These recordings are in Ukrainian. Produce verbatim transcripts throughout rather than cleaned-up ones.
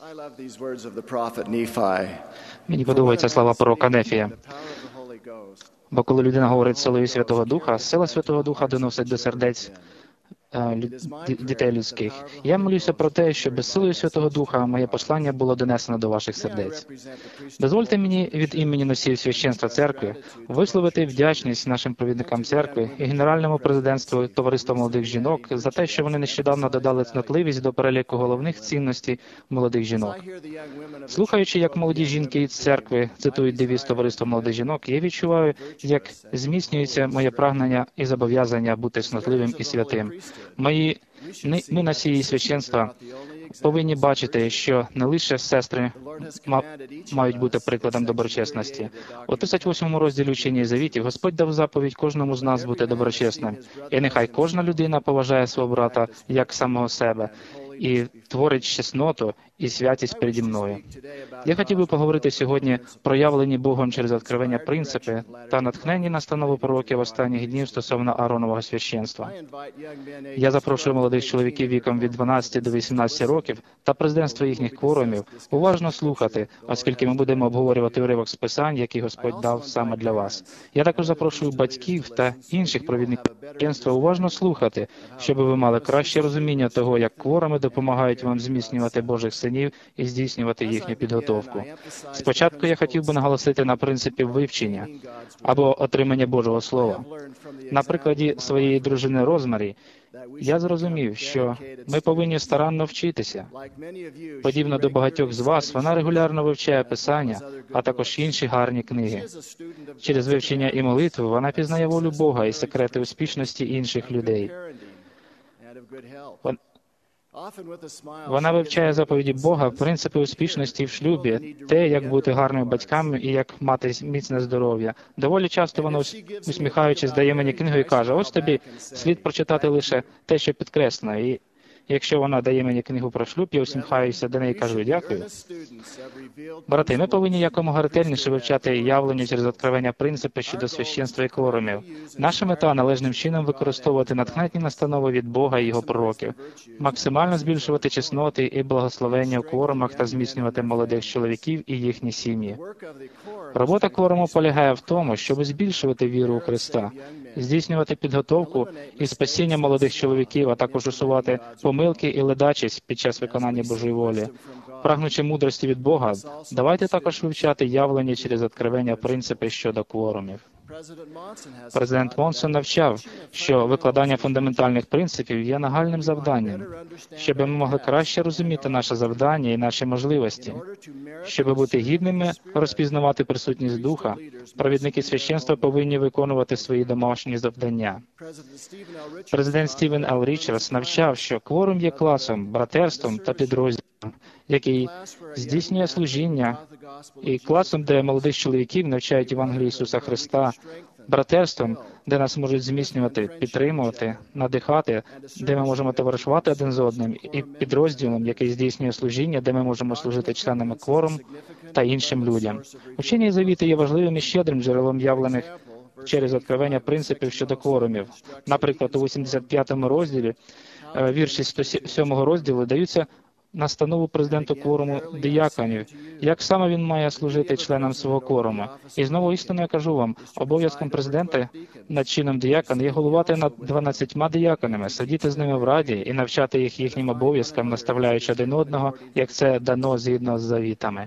Мені подобаються слова пророка Нефія. Бо коли людина говорить силою Святого Духа, сила Святого Духа доносить до сердець дітей людських. Я молюся про те, що без силою Святого Духа моє послання було донесено до ваших сердець. Дозвольте мені від імені носіїв священства церкви висловити вдячність нашим провідникам церкви і Генеральному президентству Товариства молодих жінок за те, що вони нещодавно додали цнотливість до переліку головних цінностей молодих жінок. Слухаючи, як молоді жінки із церкви цитують девіз Товариства молодих жінок, я відчуваю, як зміцнюється моє прагнення і зобов'язання бути цнотливим і святим. Мої, ми, носії священства, повинні бачити, що не лише сестри мають бути прикладом доброчесності. У тридцять восьмому розділі Учення Завітів Господь дав заповідь кожному з нас бути доброчесним. І нехай кожна людина поважає свого брата як самого себе і творить чесноту і святість переді мною. Я хотів би поговорити сьогодні про явлені Богом через відкривання принципи та натхненні настанови пророків останніх днів стосовно Ааронового священства. Я запрошую молодих чоловіків віком від дванадцяти до вісімнадцяти років та президентства їхніх кворумів уважно слухати, оскільки ми будемо обговорювати уривок з Писань, який Господь дав саме для вас. Я також запрошую батьків та інших провідників священства уважно слухати, щоб ви мали краще розуміння того, як кворуми допомагають вам зміцнювати Божих синів і здійснювати їхню підготовку. Спочатку я хотів би наголосити на принципі вивчення або отримання Божого Слова. На прикладі своєї дружини Розмарі я зрозумів, що ми повинні старанно вчитися. Подібно до багатьох з вас, вона регулярно вивчає Писання, а також інші гарні книги. Через вивчення і молитву вона пізнає волю Бога і секрети успішності інших людей. Вона вивчає заповіді Бога, принципи успішності в шлюбі, те, як бути гарними батьками і як мати міцне здоров'я. Доволі часто вона, усміхаючись, дає мені книгу і каже: ось тобі слід прочитати лише те, що підкреслено. І якщо вона дає мені книгу про шлюб, я усміхаюся до неї і кажу: дякую. Брати, ми повинні якомога ретельніше вивчати явлення через відкривання принципи щодо священства і кворумів. Наша мета – належним чином використовувати натхненні настанови від Бога і Його пророків, максимально збільшувати чесноти і благословення у кворумах та зміцнювати молодих чоловіків і їхні сім'ї. Робота кворуму полягає в тому, щоб збільшувати віру у Христа, здійснювати підготовку і спасіння молодих чоловіків, а також усувати помилки і ледачість під час виконання Божої волі. Прагнучи мудрості від Бога, давайте також вивчати явлення через відкривання принципи щодо кворумів. Президент Монсон навчав, що викладання фундаментальних принципів є нагальним завданням, щоб ми могли краще розуміти наше завдання і наші можливості. Щоб бути гідними розпізнавати присутність Духа, провідники священства повинні виконувати свої домашні завдання. Президент Стівен Л. Річардс навчав, що кворум є класом, братерством та підрозділом, який здійснює служіння, і класом, де молодих чоловіків навчають Євангелії Ісуса Христа, братерством, де нас можуть зміцнювати, підтримувати, надихати, де ми можемо товаришувати один з одним, і підрозділом, який здійснює служіння, де ми можемо служити членами кворум та іншим людям. Учення і завіти є важливим і щедрим джерелом явлених через відкривання принципів щодо кворумів. Наприклад, у вісімдесят п'ятому розділі, вірші сто сьомого розділу, даються настанову президенту кворуму дияконів, як саме він має служити членам свого кворуму. І знову істинно я кажу вам, обов'язком президента над чином диякона є головувати над дванадцятьма дияконами, сидіти з ними в раді і навчати їх їхнім обов'язкам, наставляючи один одного, як це дано згідно з завітами.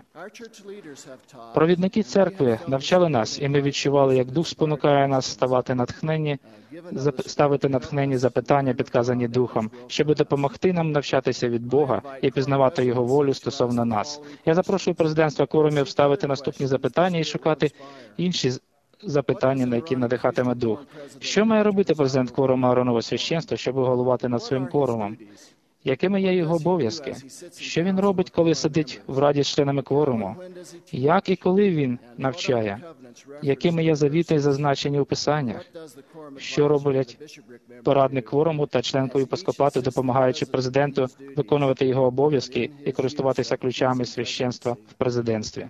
Провідники церкви навчали нас, і ми відчували, як Дух спонукає нас ставати натхненні, ставити натхненні запитання, підказані Духом, щоб допомогти нам навчатися від Бога і пізнавати Його волю стосовно нас. Я запрошую президентство кворумів ставити наступні запитання і шукати інші запитання, на які надихатиме Дух. Що має робити президент кворуму Ааронового священства, щоб головувати над своїм кворумом? Якими є його обов'язки? Що він робить, коли сидить в раді з членами кворуму? Як і коли він навчає? Якими є завіти, зазначені у Писаннях? Що роблять порадник кворуму та членку єпископату, допомагаючи президенту виконувати його обов'язки і користуватися ключами священства в президентстві?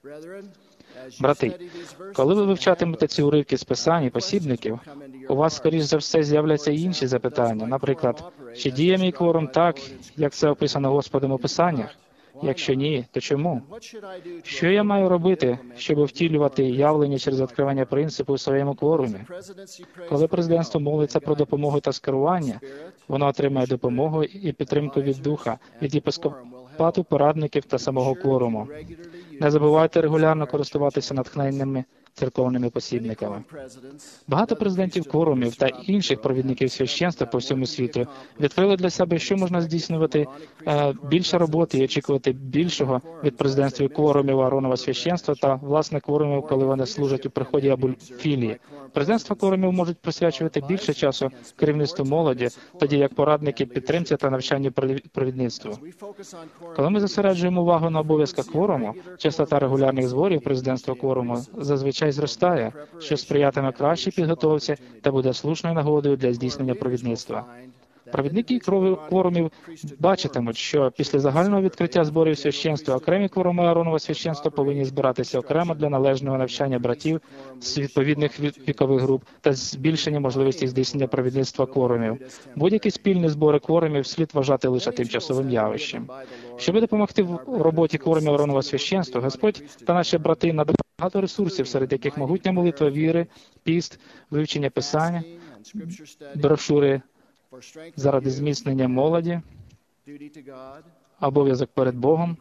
Брати, коли ви вивчатимете ці уривки з Писань і посібників, у вас, скоріш за все, з'являться і інші запитання. Наприклад, чи діє мій кворум так, як це описано Господом у Писаннях? Якщо ні, то чому? Що я маю робити, щоб втілювати явлення через відкривання принципу у своєму кворумі? Коли президентство молиться про допомогу та скерування, воно отримає допомогу і підтримку від Духа, від єпископату, порадників та самого кворуму. Не забувайте регулярно користуватися натхненними церковними посібниками. Багато президентів кворумів та інших провідників священства по всьому світу відкрили для себе, що можна здійснювати е, більше роботи і очікувати більшого від президентства кворумів Ааронова священства та, власне, кворумів, коли вони служать у приході або філії. Президентства кворумів можуть присвячувати більше часу керівництву молоді, тоді як порадники підтримці та навчанню провідництву. Коли ми зосереджуємо увагу на обов'язках кворуму, частота регулярних зборів президентства кворуму зазвичай зростає, що сприятиме кращій підготовці та буде слушною нагодою для здійснення провідництва. Провідники кворумів бачитимуть, що після загального відкриття зборів священства окремі кворуми Ааронова священства повинні збиратися окремо для належного навчання братів з відповідних вікових груп та збільшення можливості здійснення провідництва кворумів. Будь-які спільні збори кворумів слід вважати лише тимчасовим явищем. Щоб допомогти в роботі кворумів Ааронова священства, Господь та наші брати надають багато ресурсів, серед яких могутня молитва віри, піст, вивчення Писання, брошури заради зміцнення молоді, обов'язок перед Богом,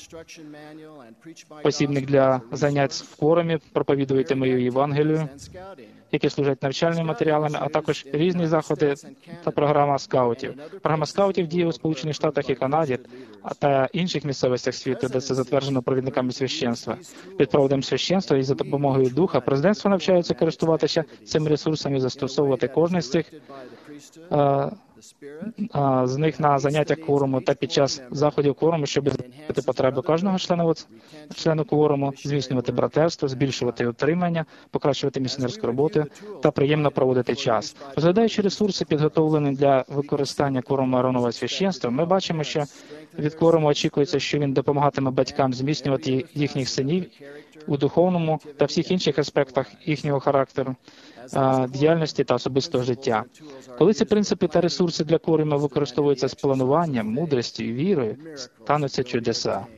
посібник для занять в кворумі, проповідуйте мою Євангелію, які служать навчальними матеріалами, а також різні заходи та програма скаутів. Програма скаутів діє у Сполучених Штатах і Канаді, а та інших місцевостях світу, де це затверджено провідниками священства. Під проводом священства і за допомогою Духа президентство навчається користуватися цими ресурсами і застосовувати кожен з цих а, а, з них на заняттях кворуму та під час заходів кворуму, щоб збільшити потреби кожного члена, члену кворуму, зміцнювати братерство, збільшувати утримання, покращувати місіонерську роботу та приємно проводити час. Розглядаючи ресурси, підготовлені для використання кворуму Ааронова священства, ми бачимо, що від кворуму очікується, що він допомагатиме батькам зміцнювати їхніх синів у духовному та всіх інших аспектах їхнього характеру, діяльності та особистого життя. Коли ці принципи та ресурси для кворуму використовуються з плануванням, мудрістю і вірою, стануться чудеса.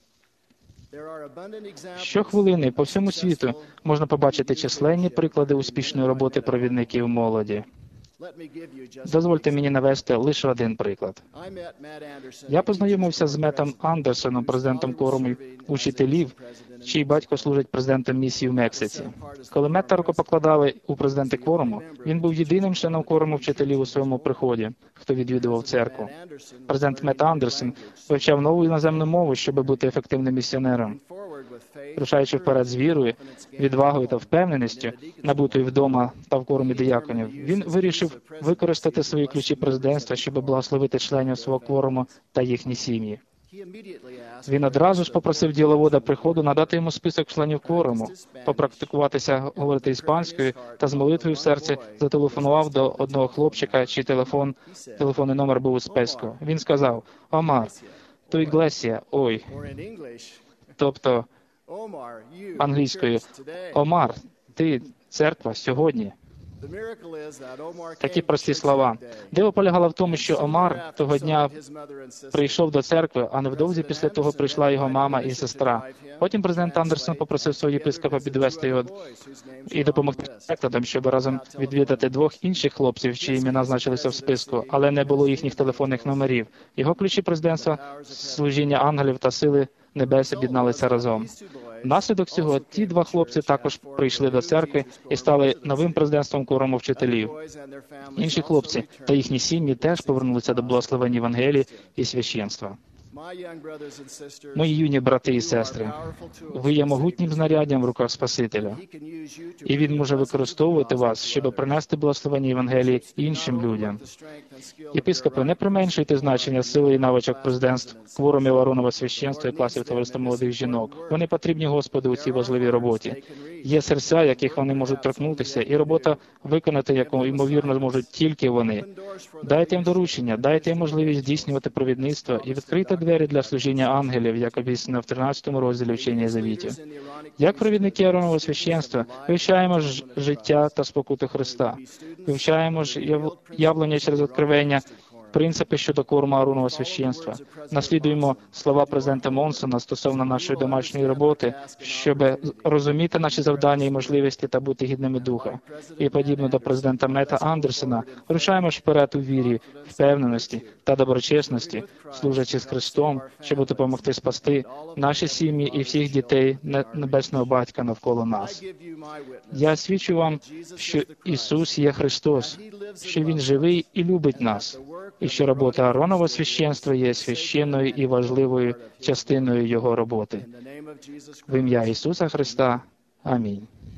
Щохвилини по всьому світу можна побачити численні приклади успішної роботи провідників молоді. Дозвольте мені навести лише один приклад. Я познайомився з Метом Андерсоном, президентом кворуму учителів, чий батько служить президентом місії в Мексиці. Коли Мета рукопокладали у президенти кворуму, він був єдиним членом кворуму вчителів у своєму приході, хто відвідував церкву. Президент Мет Андерсон вивчав нову іноземну мову, щоб бути ефективним місіонером. Рушаючи вперед з вірою, відвагою та впевненістю, набутою вдома та в кворумі дияконів, він вирішив використати свої ключі президентства, щоб благословити членів свого кворуму та їхні сім'ї. Він одразу ж попросив діловода приходу надати йому список членів кворуму, попрактикуватися говорити іспанською та з молитвою в серці зателефонував до одного хлопчика, чий телефон, телефонний номер був у списку. Він сказав: «Омар, ту іглесія, ой». Тобто, англійською: «Омар, ти, церква, сьогодні». Такі прості слова. Диво полягало в тому, що Омар того дня прийшов до церкви, а невдовзі після того прийшла його мама і сестра. Потім президент Андерсон попросив свого єпископа підвести його і допомогти прикладом, щоб разом відвідати двох інших хлопців, чиї імена значилися в списку, але не було їхніх телефонних номерів. Його ключі президентства, служіння ангелів та сили небес об'єдналися разом. Внаслідок цього ті два хлопці також прийшли до церкви і стали новим президентством кворуму вчителів. Інші хлопці та їхні сім'ї теж повернулися до благословень Євангелії і священства. Мої юні брати і сестри, ви є могутнім знаряддям в руках Спасителя, і Він може використовувати вас, щоб принести благословення Євангелії іншим людям. Єпископи, не применшуйте значення сили і навичок президентств, кворумів Ааронова священства і класів товариства молодих жінок. Вони потрібні Господу у цій важливій роботі. Є серця, яких вони можуть торкнутися, і робота виконати, яку, ймовірно, можуть тільки вони. Дайте їм доручення, дайте їм можливість здійснювати провідництво і відкрити двері для служіння ангелів, як описано в тринадцятому розділі Вчення Завітів. Як провідники Ааронова священства, вивчаємо ж життя та спокуту Христа, вивчаємо ж явлення через відкривання принципи щодо кворуму Ааронового священства. Наслідуємо слова президента Монсона стосовно нашої домашньої роботи, щоб розуміти наші завдання і можливості та бути гідними духа. І подібно до президента Мета Андерсона, рушаємо ж вперед у вірі, впевненості та доброчесності, служачи з Христом, щоб допомогти спасти наші сім'ї і всіх дітей Небесного Батька навколо нас. Я свідчу вам, що Ісус є Христос, що Він живий і любить нас, і що робота Ааронового священства є священною і важливою частиною Його роботи. В ім'я Ісуса Христа. Амінь.